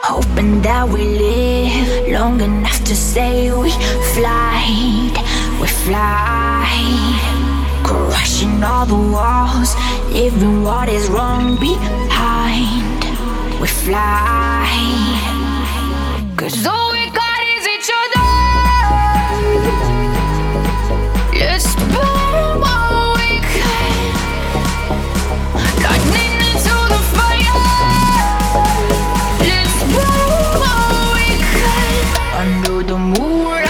hoping that we live long enough to say we fly, crushing all the walls, leaving what is wrong behind. We fly, 'cause all we got is each other. Let's burn what we can, lightning into the fire. Let's burn what we can under the moonlight.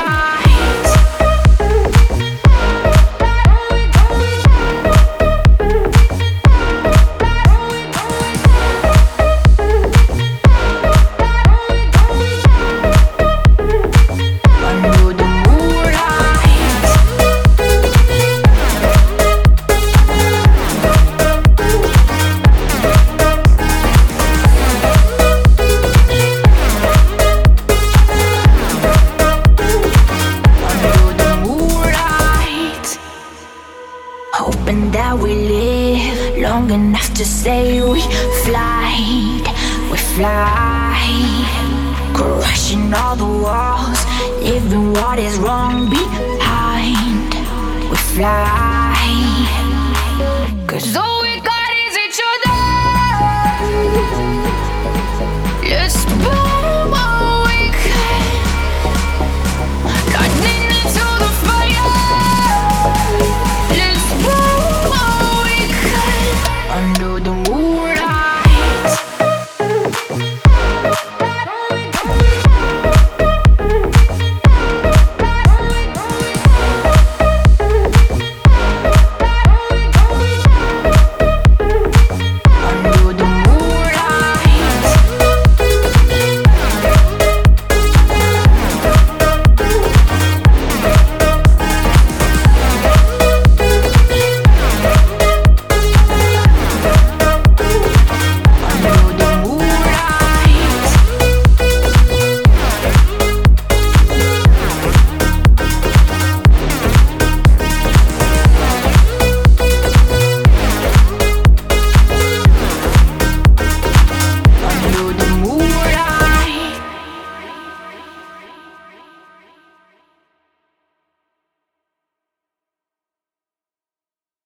Hoping that we live long enough to say we fly, crushing all the walls, leaving what is wrong behind. We fly, 'cause all